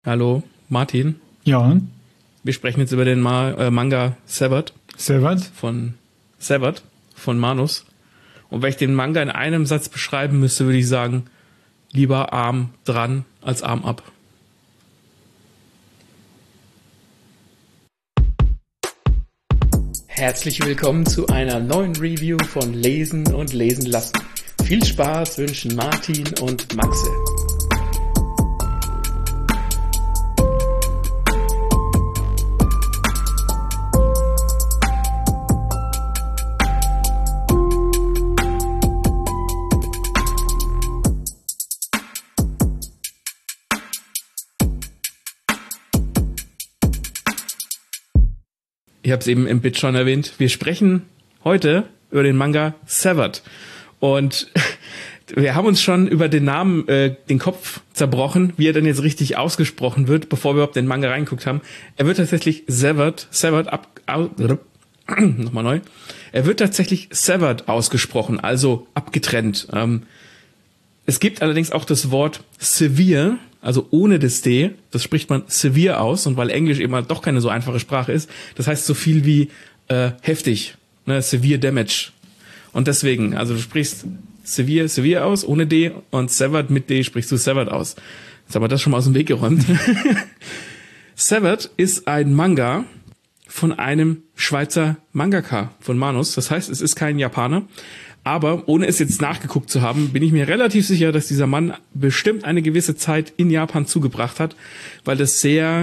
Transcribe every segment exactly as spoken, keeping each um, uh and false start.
Hallo, Martin. Ja. Wir sprechen jetzt über den Ma- äh, Manga Severed. Severed? Von Severed, von Manus. Und wenn ich den Manga in einem Satz beschreiben müsste, würde ich sagen, lieber Arm dran als Arm ab. Herzlich willkommen zu einer neuen Review von Lesen und Lesen lassen. Viel Spaß wünschen Martin und Maxe. Ich habe es eben im Bit schon erwähnt. Wir sprechen heute über den Manga Severed. Und wir haben uns schon über den Namen äh, den Kopf zerbrochen, wie er denn jetzt richtig ausgesprochen wird, bevor wir überhaupt den Manga reingeguckt haben. Er wird tatsächlich Severed, Severed ab, au, nochmal neu. Er wird tatsächlich Severed ausgesprochen, also abgetrennt. Ähm, es gibt allerdings auch das Wort severe, also ohne das D, das spricht man severe aus, und weil Englisch eben halt doch keine so einfache Sprache ist, das heißt so viel wie äh, heftig, ne, severe damage. Und deswegen, also du sprichst severe, severe aus, ohne D, und severed mit D sprichst du severed aus. Jetzt haben wir das schon mal aus dem Weg geräumt. Severed ist ein Manga von einem Schweizer Mangaka von Manus, das heißt, es ist kein Japaner. Aber ohne es jetzt nachgeguckt zu haben, bin ich mir relativ sicher, dass dieser Mann bestimmt eine gewisse Zeit in Japan zugebracht hat, weil das sehr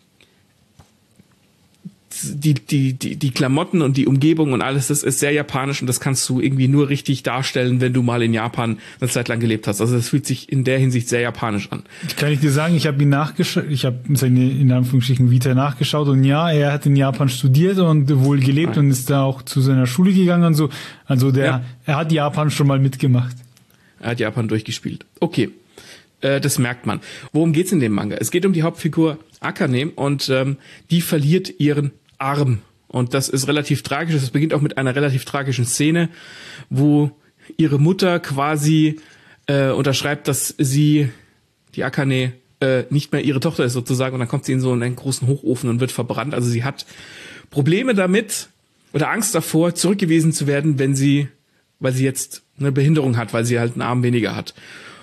die die die die Klamotten und die Umgebung und alles, das ist sehr japanisch, und das kannst du irgendwie nur richtig darstellen, wenn du mal in Japan eine Zeit lang gelebt hast. Also das fühlt sich in der Hinsicht sehr japanisch an. Kann ich dir sagen, ich habe ihn nachgeschaut, ich habe seine in Anführungsstrichen Vita nachgeschaut, und ja, er hat in Japan studiert und wohl gelebt. Nein. Und ist da auch zu seiner Schule gegangen und so. Also der ja. er hat Japan schon mal mitgemacht. Er hat Japan durchgespielt. Okay. Äh, das merkt man. Worum geht's in dem Manga? Es geht um die Hauptfigur Akane, und ähm, die verliert ihren Arm. Und das ist relativ tragisch. Es beginnt auch mit einer relativ tragischen Szene, wo ihre Mutter quasi äh, unterschreibt, dass sie, die Akane, äh, nicht mehr ihre Tochter ist sozusagen. Und dann kommt sie in so einen großen Hochofen und wird verbrannt. Also sie hat Probleme damit oder Angst davor, zurückgewiesen zu werden, wenn sie, weil sie jetzt eine Behinderung hat, weil sie halt einen Arm weniger hat.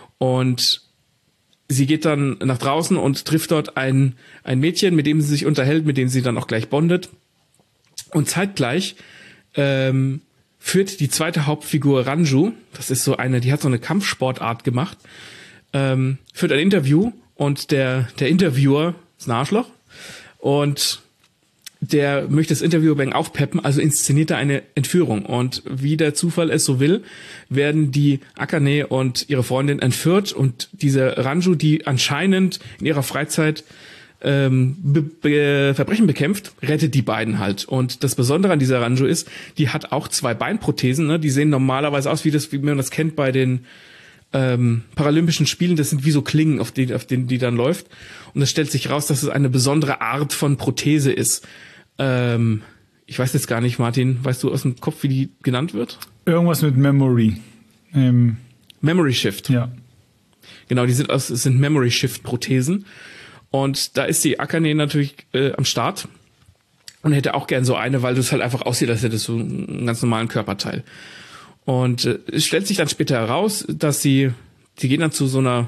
Und sie geht dann nach draußen und trifft dort ein ein Mädchen, mit dem sie sich unterhält, mit dem sie dann auch gleich bondet. Und zeitgleich ähm, führt die zweite Hauptfigur Ranju, das ist so eine, die hat so eine Kampfsportart gemacht, ähm, führt ein Interview, und der der Interviewer ist ein Arschloch, und der möchte das Interview bang aufpeppen, also inszeniert er eine Entführung. Und wie der Zufall es so will, werden die Akane und ihre Freundin entführt, und diese Ranju, die anscheinend in ihrer Freizeit ähm, be- be- Verbrechen bekämpft, rettet die beiden halt. Und das Besondere an dieser Ranju ist, die hat auch zwei Beinprothesen, ne? Die sehen normalerweise aus, wie das, wie man das kennt bei den ähm, Paralympischen Spielen. Das sind wie so Klingen, auf denen, auf denen die dann läuft. Und es stellt sich raus, dass es eine besondere Art von Prothese ist. Ähm, ich weiß jetzt gar nicht, Martin, weißt du aus dem Kopf, wie die genannt wird? Irgendwas mit Memory. Ähm, Memory Shift. Ja. Genau, die sind aus, es sind Memory Shift Prothesen. Und da ist die Akane natürlich äh, am Start und hätte auch gern so eine, weil das halt einfach aussieht, als hätte es so einen ganz normalen Körperteil. Und äh, es stellt sich dann später heraus, dass sie, sie gehen dann zu so einer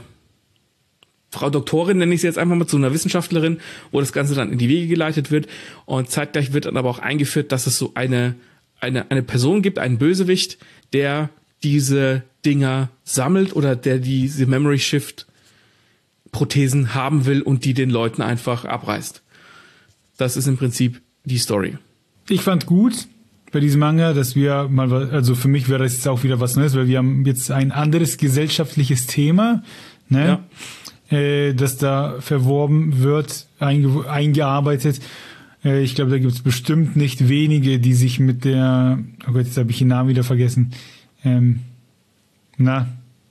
Frau Doktorin, nenne ich sie jetzt einfach mal, zu einer Wissenschaftlerin, wo das Ganze dann in die Wege geleitet wird. Und zeitgleich wird dann aber auch eingeführt, dass es so eine eine eine Person gibt, einen Bösewicht, der diese Dinger sammelt oder der diese Memory Shift Prothesen haben will und die den Leuten einfach abreißt. Das ist im Prinzip die Story. Ich fand gut bei diesem Manga, dass wir mal, also für mich wäre das jetzt auch wieder was Neues, weil wir haben jetzt ein anderes gesellschaftliches Thema, ne? Ja. Äh, das da verworben wird, einge- eingearbeitet. Äh, ich glaube, da gibt es bestimmt nicht wenige, die sich mit der, oh Gott, jetzt habe ich den Namen wieder vergessen. Ähm, na?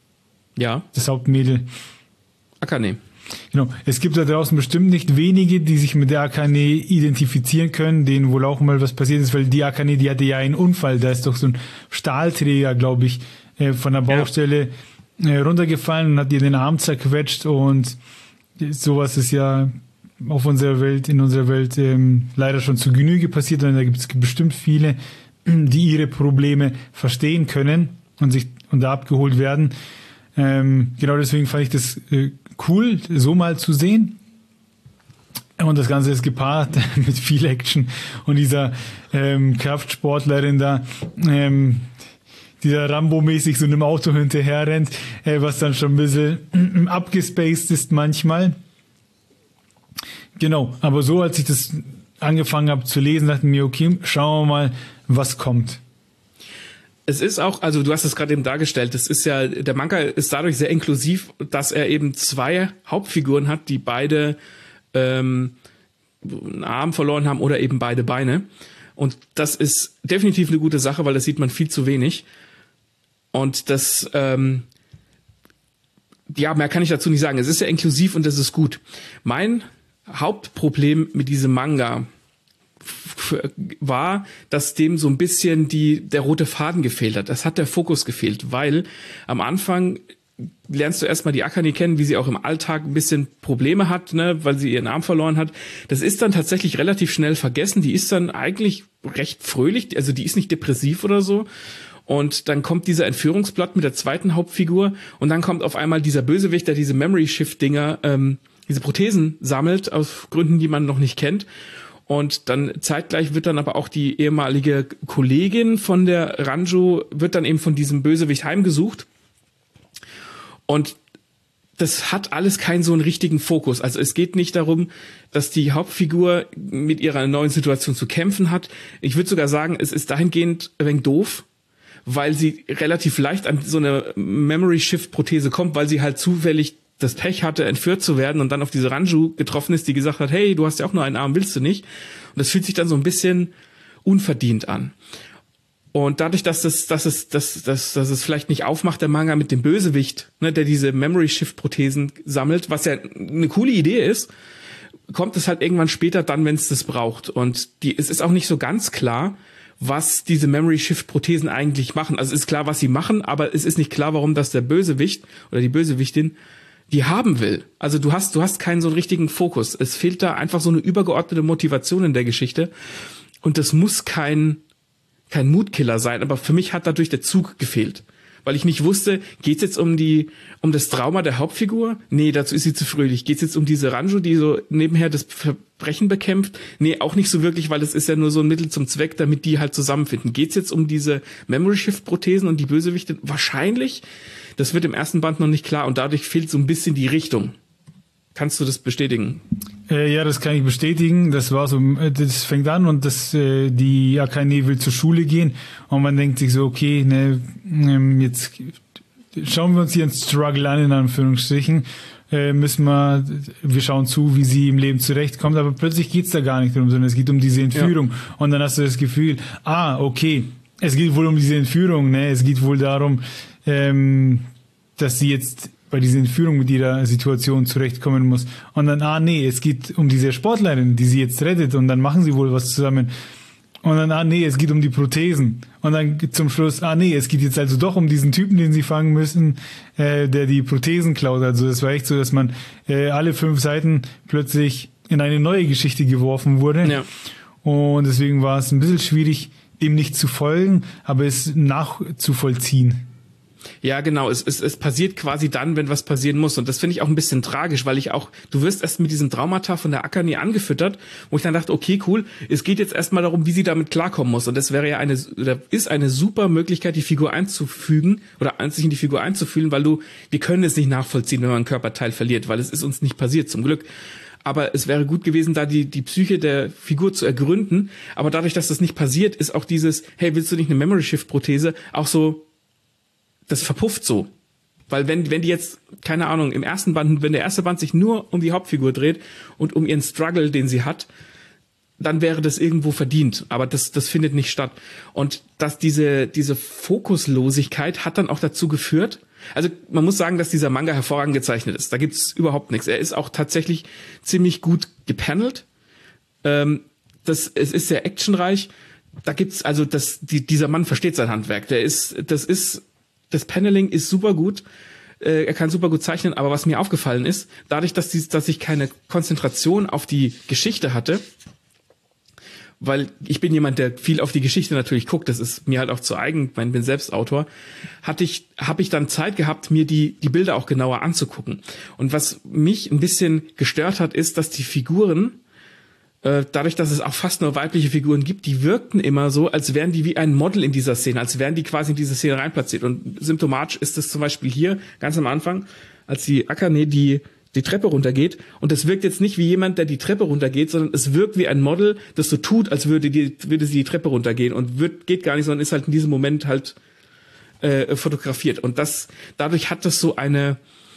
Ja. Das Hauptmädel. Akane. Genau. Es gibt da draußen bestimmt nicht wenige, die sich mit der Akane identifizieren können, denen wohl auch mal was passiert ist, weil die Akane, die hatte ja einen Unfall, da ist doch so ein Stahlträger, glaube ich, äh, von der Baustelle ja. äh, runtergefallen und hat ihr den Arm zerquetscht, und sowas ist ja auf unserer Welt, in unserer Welt ähm, leider schon zu Genüge passiert und da gibt es bestimmt viele, die ihre Probleme verstehen können und sich und da abgeholt werden. Ähm, genau deswegen fand ich das äh, cool, so mal zu sehen. Und das Ganze ist gepaart mit viel Action und dieser ähm, Kraftsportlerin da, ähm, die da Rambo-mäßig so einem Auto hinterher rennt, äh, was dann schon ein bisschen abgespaced ist manchmal. Genau, aber so als ich das angefangen habe zu lesen, dachte ich mir, okay, schauen wir mal, was kommt. Es ist auch, also du hast es gerade eben dargestellt, es ist ja, der Manga ist dadurch sehr inklusiv, dass er eben zwei Hauptfiguren hat, die beide ähm, einen Arm verloren haben oder eben beide Beine. Und das ist definitiv eine gute Sache, weil das sieht man viel zu wenig. Und das, ähm, ja, mehr kann ich dazu nicht sagen. Es ist ja inklusiv und das ist gut. Mein Hauptproblem mit diesem Manga war, dass dem so ein bisschen die der rote Faden gefehlt hat. Das hat der Fokus gefehlt, weil am Anfang lernst du erstmal die Akane kennen, wie sie auch im Alltag ein bisschen Probleme hat, ne, weil sie ihren Arm verloren hat. Das ist dann tatsächlich relativ schnell vergessen. Die ist dann eigentlich recht fröhlich, also die ist nicht depressiv oder so. Und dann kommt dieser Entführungsplot mit der zweiten Hauptfigur und dann kommt auf einmal dieser Bösewicht, der diese Memory-Shift-Dinger, ähm, diese Prothesen sammelt, aus Gründen, die man noch nicht kennt. Und dann zeitgleich wird dann aber auch die ehemalige Kollegin von der Ranjo, wird dann eben von diesem Bösewicht heimgesucht. Und das hat alles keinen so einen richtigen Fokus. Also es geht nicht darum, dass die Hauptfigur mit ihrer neuen Situation zu kämpfen hat. Ich würde sogar sagen, es ist dahingehend ein wenig doof, weil sie relativ leicht an so eine Memory-Shift-Prothese kommt, weil sie halt zufällig das Pech hatte, entführt zu werden und dann auf diese Ranju getroffen ist, die gesagt hat, hey, du hast ja auch nur einen Arm, willst du nicht? Und das fühlt sich dann so ein bisschen unverdient an. Und dadurch, dass es, dass es, dass, dass, dass es vielleicht nicht aufmacht, der Manga mit dem Bösewicht, ne, der diese Memory-Shift-Prothesen sammelt, was ja eine coole Idee ist, kommt es halt irgendwann später dann, wenn es das braucht. Und die, es ist auch nicht so ganz klar, was diese Memory-Shift-Prothesen eigentlich machen. Also es ist klar, was sie machen, aber es ist nicht klar, warum das der Bösewicht oder die Bösewichtin die haben will. Also du hast, du hast keinen so einen richtigen Fokus. Es fehlt da einfach so eine übergeordnete Motivation in der Geschichte. Und das muss kein, kein Moodkiller sein. Aber für mich hat dadurch der Zug gefehlt. Weil ich nicht wusste, geht's jetzt um die, um das Trauma der Hauptfigur? Nee, dazu ist sie zu fröhlich. Geht's jetzt um diese Ranjo, die so nebenher das Verbrechen bekämpft? Nee, auch nicht so wirklich, weil es ist ja nur so ein Mittel zum Zweck, damit die halt zusammenfinden. Geht's jetzt um diese Memory-Shift-Prothesen und die Bösewichte? Wahrscheinlich. Das wird im ersten Band noch nicht klar und dadurch fehlt so ein bisschen die Richtung. Kannst du das bestätigen? Äh, ja, das kann ich bestätigen. Das war so, das fängt an und das, äh, die Akane will zur Schule gehen und man denkt sich so, okay, ne, jetzt schauen wir uns hier einen Struggle an, in Anführungsstrichen. Äh, müssen wir, wir schauen zu, wie sie im Leben zurechtkommt, aber plötzlich geht's da gar nicht darum, sondern es geht um diese Entführung. Ja. Und dann hast du das Gefühl, ah, okay, es geht wohl um diese Entführung, ne, es geht wohl darum, ähm, dass sie jetzt bei dieser Entführung mit ihrer Situation zurechtkommen muss. Und dann, ah nee, es geht um diese Sportlerin, die sie jetzt rettet und dann machen sie wohl was zusammen. Und dann, ah nee, es geht um die Prothesen. Und dann zum Schluss, ah nee, es geht jetzt also doch um diesen Typen, den sie fangen müssen, äh, der die Prothesen klaut. Also das war echt so, dass man äh, alle fünf Seiten plötzlich in eine neue Geschichte geworfen wurde. Ja. Und deswegen war es ein bisschen schwierig, dem nicht zu folgen, aber es nachzuvollziehen. Ja, genau. Es, es, es passiert quasi dann, wenn was passieren muss. Und das finde ich auch ein bisschen tragisch, weil ich auch, du wirst erst mit diesem Traumata von der Akane angefüttert, wo ich dann dachte, okay, cool, es geht jetzt erstmal darum, wie sie damit klarkommen muss. Und das wäre ja eine, oder ist eine super Möglichkeit, die Figur einzufügen oder sich in die Figur einzufühlen, weil du, wir können es nicht nachvollziehen, wenn man ein Körperteil verliert, weil es ist uns nicht passiert, zum Glück. Aber es wäre gut gewesen, da die, die Psyche der Figur zu ergründen. Aber dadurch, dass das nicht passiert, ist auch dieses, hey, willst du nicht eine Memory-Shift-Prothese, auch so, das verpufft so. Weil wenn, wenn die jetzt, keine Ahnung, im ersten Band, wenn der erste Band sich nur um die Hauptfigur dreht und um ihren Struggle, den sie hat, dann wäre das irgendwo verdient. Aber das, das findet nicht statt. Und dass diese, diese Fokuslosigkeit hat dann auch dazu geführt, also man muss sagen, dass dieser Manga hervorragend gezeichnet ist. Da gibt's überhaupt nichts. Er ist auch tatsächlich ziemlich gut gepanelt. Ähm, das, es ist sehr actionreich. Da gibt's, also das, die, dieser Mann versteht sein Handwerk. Der ist, das ist, das Paneling ist super gut. äh, er kann super gut zeichnen, aber was mir aufgefallen ist, dadurch, dass, die, dass ich keine Konzentration auf die Geschichte hatte, weil ich bin jemand, der viel auf die Geschichte natürlich guckt, das ist mir halt auch zu eigen, ich bin selbst Autor, hatte ich, habe ich dann Zeit gehabt, mir die, die Bilder auch genauer anzugucken. Und was mich ein bisschen gestört hat, ist, dass die Figuren, äh, dadurch, dass es auch fast nur weibliche Figuren gibt, die wirkten immer so, als wären die wie ein Model in dieser Szene, als wären die quasi in diese Szene reinplatziert. Und symptomatisch ist das zum Beispiel hier, ganz am Anfang, als die Akane die die Treppe runtergeht, und das wirkt jetzt nicht wie jemand, der die Treppe runtergeht, sondern es wirkt wie ein Model, das so tut, als würde die würde sie die Treppe runtergehen, und wird geht gar nicht, sondern ist halt in diesem Moment halt äh, fotografiert. Und das dadurch hat das so eine,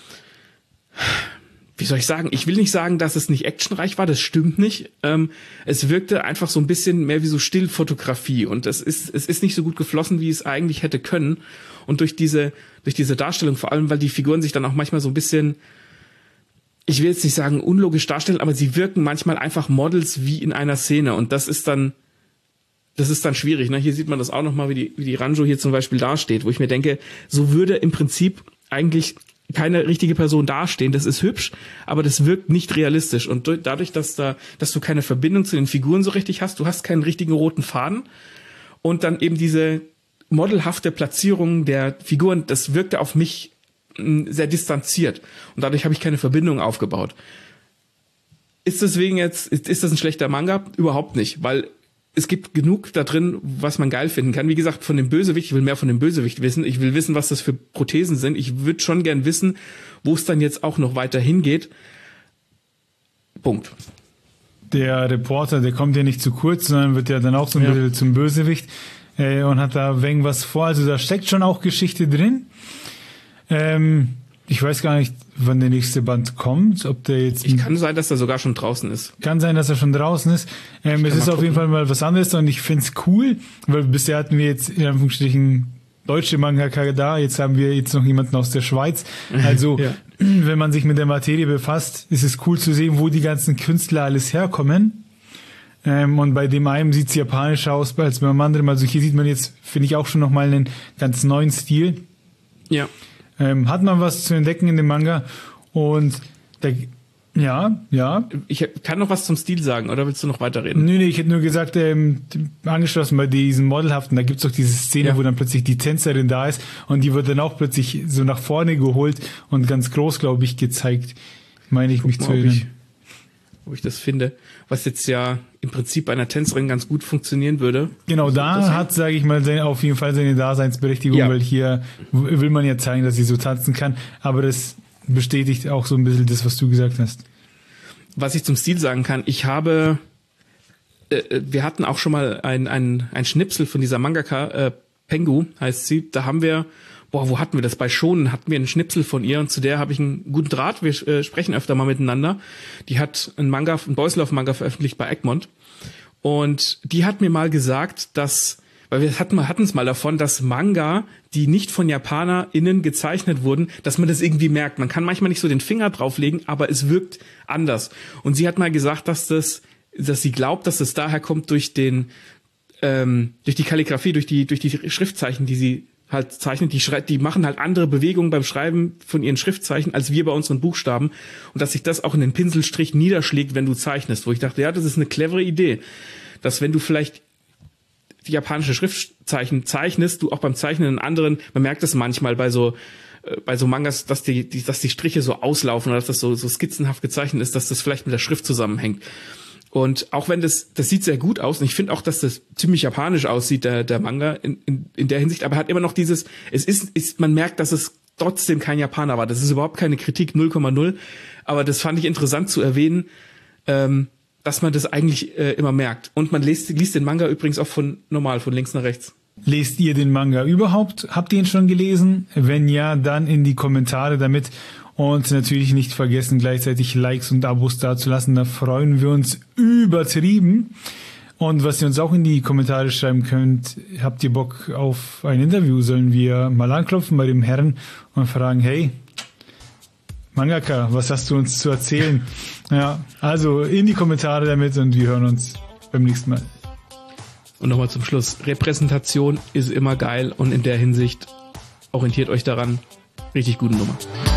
wie soll ich sagen, ich will nicht sagen, dass es nicht actionreich war, das stimmt nicht. Ähm, es wirkte einfach so ein bisschen mehr wie so Stillfotografie, und es ist es ist nicht so gut geflossen, wie es eigentlich hätte können. Und durch diese durch diese Darstellung, vor allem, weil die Figuren sich dann auch manchmal so ein bisschen, ich will jetzt nicht sagen unlogisch darstellen, aber sie wirken manchmal einfach Models wie in einer Szene, und das ist dann, das ist dann schwierig. Ne? Hier sieht man das auch nochmal, wie die, wie die Ranjo hier zum Beispiel dasteht, wo ich mir denke, so würde im Prinzip eigentlich keine richtige Person dastehen. Das ist hübsch, aber das wirkt nicht realistisch, und dadurch, dass da, dass du keine Verbindung zu den Figuren so richtig hast, du hast keinen richtigen roten Faden, und dann eben diese modelhafte Platzierung der Figuren, das wirkte auf mich sehr distanziert, und dadurch habe ich keine Verbindung aufgebaut. Ist deswegen jetzt, ist, ist das ein schlechter Manga? Überhaupt nicht, weil es gibt genug da drin, was man geil finden kann. Wie gesagt, von dem Bösewicht, ich will mehr von dem Bösewicht wissen, ich will wissen, was das für Prothesen sind, ich würde schon gern wissen, wo es dann jetzt auch noch weiter hingeht. Punkt. Der Reporter, der kommt ja nicht zu kurz, sondern wird ja dann auch so ein ja. bisschen zum Bösewicht äh, und hat da irgendwas vor, also da steckt schon auch Geschichte drin. Ähm, ich weiß gar nicht, wann der nächste Band kommt, ob der jetzt... Ich kann sein, dass er sogar schon draußen ist. Kann sein, dass er schon draußen ist. Ähm, es ist auf jeden Fall mal was anderes, und ich find's cool, weil bisher hatten wir jetzt in Anführungsstrichen deutsche Mangaka da, jetzt haben wir jetzt noch jemanden aus der Schweiz. Also, ja. wenn man sich mit der Materie befasst, ist es cool zu sehen, wo die ganzen Künstler alles herkommen. Ähm, und bei dem einen sieht's japanischer aus als beim anderen. Also hier sieht man jetzt, finde ich, auch schon nochmal einen ganz neuen Stil. Ja. Ähm, hat man was zu entdecken in dem Manga, und der, ja, ja. Ich kann noch was zum Stil sagen, oder willst du noch weiterreden? Nö, nee, ich hätte nur gesagt, ähm, angeschlossen bei diesen Modelhaften, da gibt's doch diese Szene, ja. wo dann plötzlich die Tänzerin da ist, und die wird dann auch plötzlich so nach vorne geholt und ganz groß, glaube ich, gezeigt, meine ich. Guck mich mal, zu erinnern. Wo ich das finde, was jetzt ja im Prinzip bei einer Tänzerin ganz gut funktionieren würde. Genau, da hat, sage ich mal, auf jeden Fall seine Daseinsberechtigung, ja. weil hier will man ja zeigen, dass sie so tanzen kann, aber das bestätigt auch so ein bisschen das, was du gesagt hast. Was ich zum Stil sagen kann, ich habe, äh, wir hatten auch schon mal ein, ein, ein Schnipsel von dieser Mangaka, äh, Pengu heißt sie, da haben wir, boah, wo hatten wir das? Bei Shonen hatten wir einen Schnipsel von ihr, und zu der habe ich einen guten Draht. Wir äh, sprechen öfter mal miteinander. Die hat einen Manga, einen Boys Love Manga veröffentlicht bei Egmont, und die hat mir mal gesagt, dass, weil wir hatten hatten es mal davon, dass Manga, die nicht von JapanerInnen gezeichnet wurden, dass man das irgendwie merkt. Man kann manchmal nicht so den Finger drauflegen, aber es wirkt anders. Und sie hat mal gesagt, dass das, dass sie glaubt, dass das daher kommt durch den, ähm, durch die Kalligrafie, durch die, durch die Schriftzeichen, die sie halt zeichnet, die schreibt, die machen halt andere Bewegungen beim Schreiben von ihren Schriftzeichen als wir bei unseren Buchstaben, und dass sich das auch in den Pinselstrich niederschlägt, wenn du zeichnest, wo ich dachte, ja, das ist eine clevere Idee, dass wenn du vielleicht die japanische Schriftzeichen zeichnest, du auch beim Zeichnen in anderen, man merkt das manchmal bei so äh, bei so Mangas, dass die, die dass die Striche so auslaufen oder dass das so so skizzenhaft gezeichnet ist, dass das vielleicht mit der Schrift zusammenhängt. Und auch wenn das, das sieht sehr gut aus, und ich finde auch, dass das ziemlich japanisch aussieht, der, der Manga in, in, in der Hinsicht, aber hat immer noch dieses, es ist, ist, man merkt, dass es trotzdem kein Japaner war. Das ist überhaupt keine Kritik, null Komma null, aber das fand ich interessant zu erwähnen, ähm, dass man das eigentlich äh, immer merkt. Und man liest, liest den Manga übrigens auch von normal, von links nach rechts. Lest ihr den Manga überhaupt? Habt ihr ihn schon gelesen? Wenn ja, dann in die Kommentare damit. Und natürlich nicht vergessen, gleichzeitig Likes und Abos dazulassen. Da freuen wir uns übertrieben. Und was ihr uns auch in die Kommentare schreiben könnt, habt ihr Bock auf ein Interview? Sollen wir mal anklopfen bei dem Herrn und fragen, hey, Mangaka, was hast du uns zu erzählen? Ja, also in die Kommentare damit, und wir hören uns beim nächsten Mal. Und nochmal zum Schluss. Repräsentation ist immer geil, und in der Hinsicht orientiert euch daran. richtig guten Nummer.